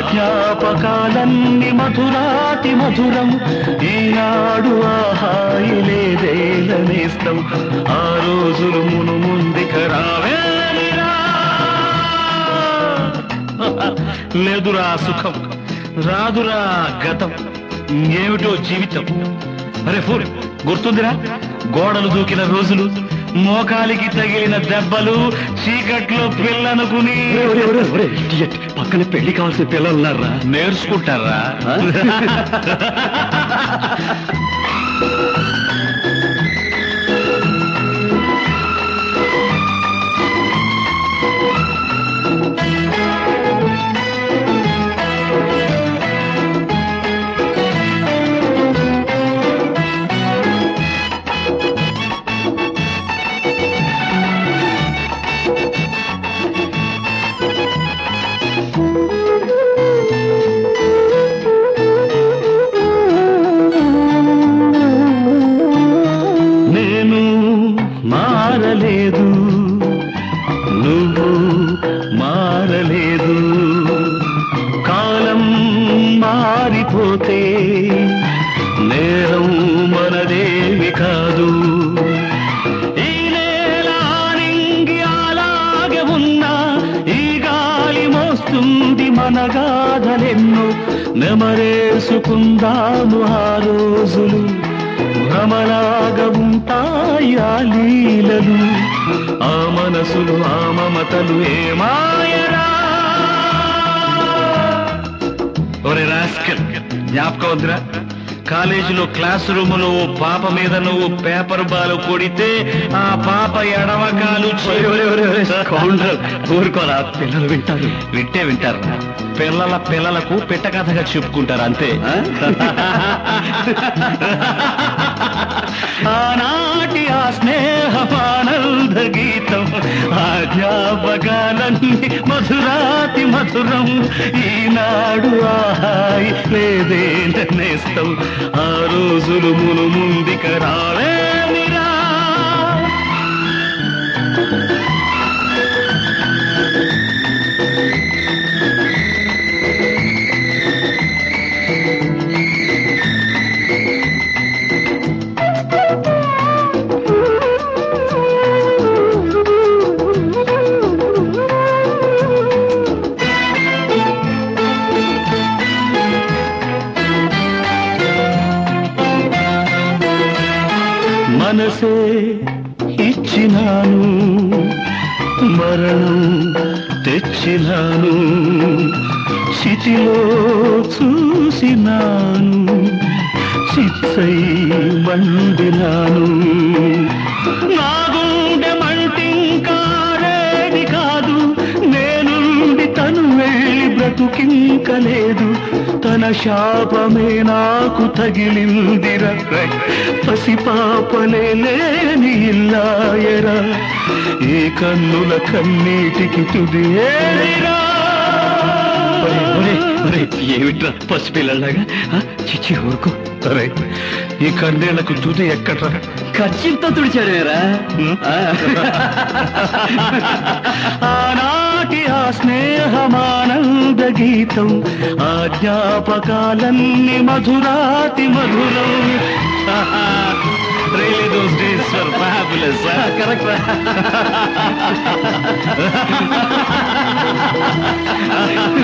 జ్ఞాపకాలన్నీ మధురాతి మధురం. ఈనాడు ఆహాయి లేదేలనేస్తం. ఆ రోజులు మును ముందుక రావేరా. లేదురా సుఖం, రాదురా గతం, ఏమిటో జీవితం. అరే ఫూర్, గుర్తుందిరా గోడలు దూకిన రోజులు, మోకాలికి తగిలిన దెబ్బలు, చీకట్లో పిల్లనుకుని. పక్కన పెళ్లి కావాల్సిన పిల్లలు ఉన్నారా? నేర్చుకుంటారా? మారలేదు, నువ్వు మారలేదు. కాలం మారిపోతే నేరం మనదేవి కాదు. ఈ నేల నింగి అలాగే ఉన్నా, ఈ గాలి మోస్తుంది మన గాథలెన్నో. నెమరేసుకుందాము ఆ రోజులు, భ్రమలాగా ఉంటాయి ఆ లీలలు. ఆ మనసులు, ఆ మమతలు ఏమాయరా. ఒరే రాస్కల్, జ్ఞాపకం వద్దురా? కాలేజీలో క్లాస్ రూమ్ లో పాప మీద నువ్వు పేపర్ బాలు కొడితే ఆ పాప ఎడమకాలు ఊరుకోరా, పిల్లలు వింటారు. వింటారు. పిల్లలకు పిట్ట కథగా చెప్పుకుంటారు అంతే. ఆనాటి ఆ స్నేహమానంద గీతం, ఆ జ్ఞాపకాలన్నీ మధురాతి మధురం. ఈనాడు ఆహాయి లేదే నేస్తం. ఆ రోజులు మును ముందుక రావేమిరా. మనసే ఇచ్చినాను, మరణం తెచ్చినాను. చితిలో చూసినాను, చిత్సై మండినాను. నా గుండె మంటింకారేది కాదు, నేనుండి తను వెళ్ళి బ్రతుకింకలేదు. తన శాపమే నాకు తగిలిందిర, పసిపాపలే లేని ఇల్లాయరా. ఏ కన్నుల కన్నీటికి తుది ఏరా. ఏమిట్రా పసిపిల్లలాగా? చిచ్చి ఊరుకో. అరే ఈ కన్నేళ్లకు తుది ఎక్కడ్రా? ఖర్చుతో తుడిచాడేరా. ఆనాటి ఆ స్నేహమానంద గీతం, ఆ జ్ఞాపకాలన్నీ మధురాతి మధురం. Really those days were fabulous. Correct.